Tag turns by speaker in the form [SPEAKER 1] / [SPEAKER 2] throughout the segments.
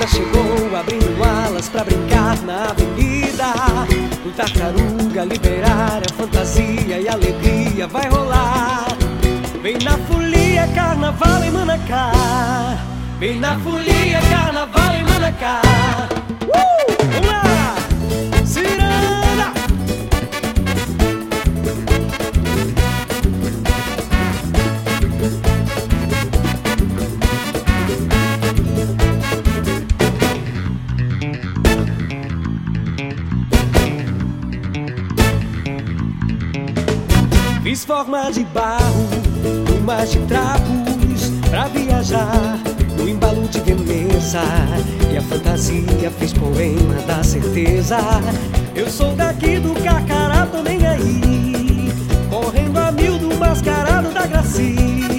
[SPEAKER 1] brisa chegou abrindo alas pra brincar na avenida. No tartaruga liberar a fantasia e a alegria vai rolar. Vem na folia, carnaval em Manacá. Vem na folia, carnaval em Manacá. Vamos lá! Ciranda! Fiz forma de barro, plumas de trapos pra viajar no embalo de Veneza. E a fantasia fez poema da certeza. Eu sou daqui do Carcará, tô nem aí, correndo a mil do mascarado da Graci.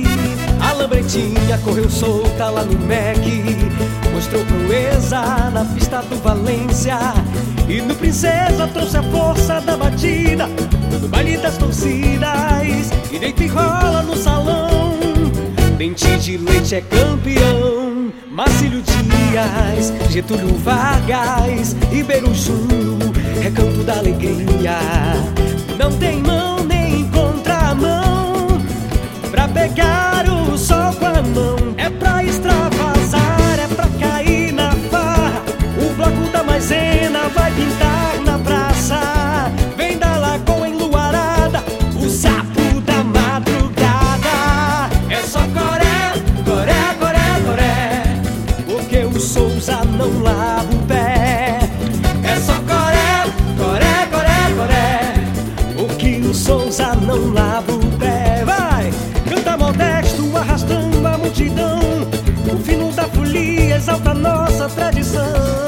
[SPEAKER 1] A lambretinha correu solta lá no Mec, mostrou proeza na pista do Valência. E no Princesa trouxe a força da batida, no baile das torcidas, e deita e rola no salão. Dente de Leite é campeão, Marcílio Dias, Getúlio Vargas, Ribeiro Júnior, recanto da alegria. Não tem mão nem contramão pra pegar o sol com a mão. É pra extravasar, é pra cair na farra. O bloco da maisena vai pintar na praça. Vem da lagoa enluarada, o sapo da madrugada. É só coré, coré, coré, coré, porque o Souza não lava o pé. É só coré, coré, coré, coré, porque o Souza não lava o pé. Vai! Canta modesto, arrastando a multidão. O fino da folia exalta nossa tradição.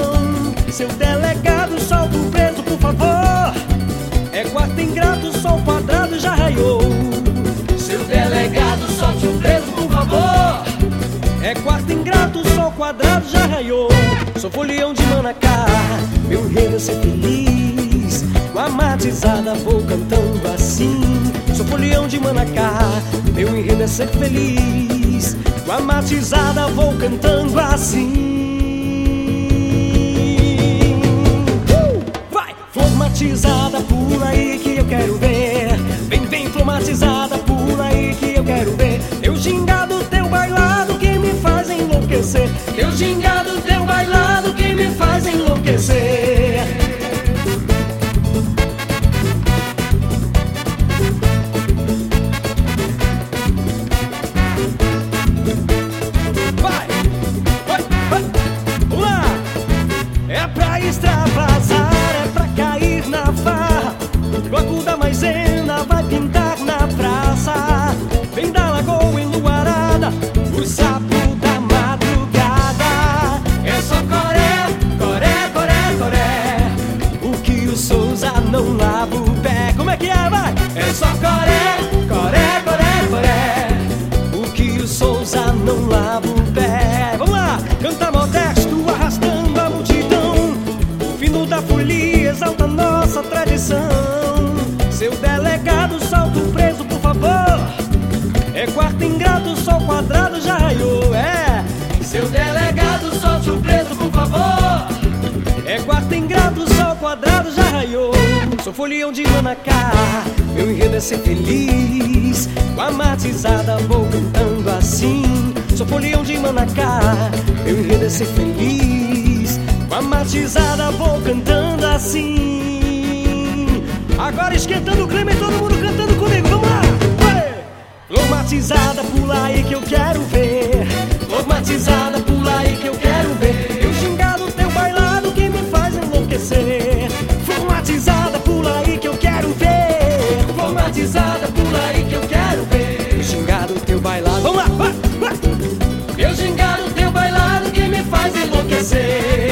[SPEAKER 1] Seu delegado, solta o preso, por favor. É quarto ingrato, sol quadrado já raiou. Seu delegado, solte o preso, por favor. É quarto ingrato, sol quadrado já raiou. Sou folião de Manacá, meu enredo é ser feliz. Com a matizada vou cantando assim. Sou folião de Manacá, meu enredo é ser feliz. Com a matizada vou cantando assim. Matizada, pula aí que eu quero ver. Vem, vem, flomatizada, pula aí que eu quero ver. Teu gingado, teu bailado que me faz enlouquecer. Teu gingado, teu bailado que me faz enlouquecer. Vai, vai, vai, vamos lá! É pra extravasar, é pra cair na farra. O bloco da maisena vai pintar na praça. Vem da lagoa enluarada, o sapo da madrugada. É só coré, coré, coré, coré, o que o Souza não lava o pé. Como é que é, vai? É só coré, coré, coré, coré, o que o Souza não lava o pé. Vamos lá! Canta modesto, arrastando a multidão. O fino da folia exalta nossa tradição. Seu delegado, solta o preso, por favor. É quarto ingrato, sol quadrado já raiou. É, seu delegado, solte o preso, por favor. É quarto ingrato, sol quadrado já raiou. Sou folião de Manacá, meu enredo é ser feliz. Com a matizada vou cantando assim. Sou folião de Manacá, meu enredo é ser feliz. Com a matizada vou cantando assim. Agora esquentando o clima e todo mundo cantando comigo, vamos lá! Flomatizada, pula aí que eu quero ver. Flomatizada, pula aí que eu quero ver. Teu gingado, teu bailado que me faz enlouquecer. Flomatizada, pula aí que eu quero ver. Flomatizada, pula aí que eu quero ver. Teu gingado, teu bailado, vamos lá, vai, vai. Teu gingado, teu bailado que me faz enlouquecer.